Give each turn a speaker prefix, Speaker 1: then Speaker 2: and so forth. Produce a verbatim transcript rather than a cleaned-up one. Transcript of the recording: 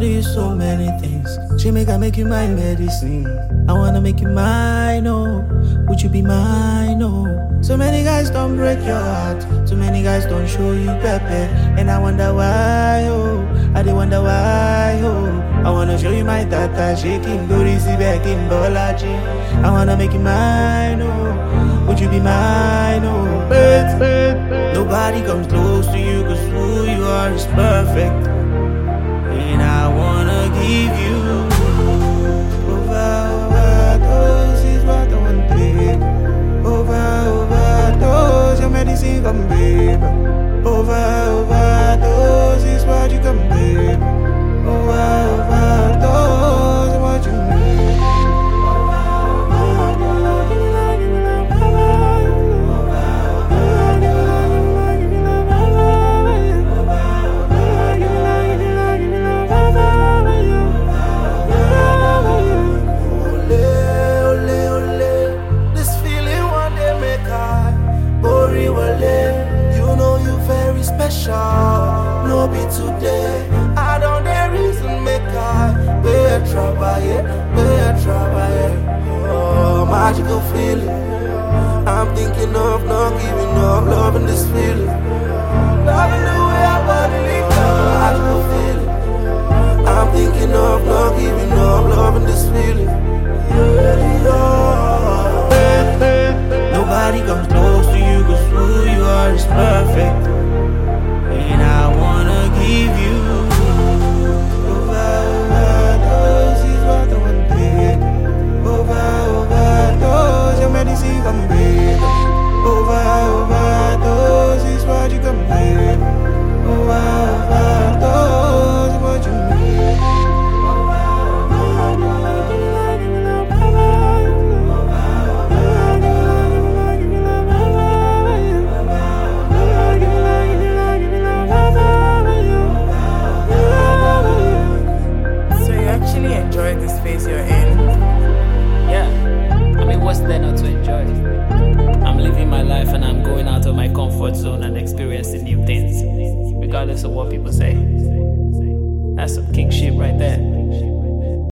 Speaker 1: do you so many things. She make I make you my medicine. I wanna make you mine, oh. Would you be mine, oh? So many guys don't break your heart. So many guys don't show you pepper. And I wonder why, oh. I do wonder why, oh. I wanna show you my tata shaking booty, see back in Bolaji. I wanna make you mine, oh. Would you be mine, oh? But, but, nobody comes close to you, cause who you are is perfect. And I wanna give you over, overdose is what I want, babe. Over, overdose, your medicine come, babe. Over, overdose is what you come, babe. Over, overdose is what you need. No be today, I don't there reason make I be a trouble, yeah, be a trouble, yeah. Oh, magical feeling. I'm thinking of not giving up, loving this feeling, loving the way I body live. Magical feeling. I'm thinking of not giving up, loving this feeling. Yeah, yeah. Nobody comes close to you, cause who you are is perfect. And I wanna give you over, overdose is what I want, babe. Over, overdose, your medicine come, babe. Over, overdose is what you come, babe. Over, overdose is what you need.
Speaker 2: Enjoy the space you're in.
Speaker 3: Yeah, I mean, what's there not to enjoy? I'm living my life and I'm going out of my comfort zone and experiencing new things, regardless of what people say. That's some king shit right there.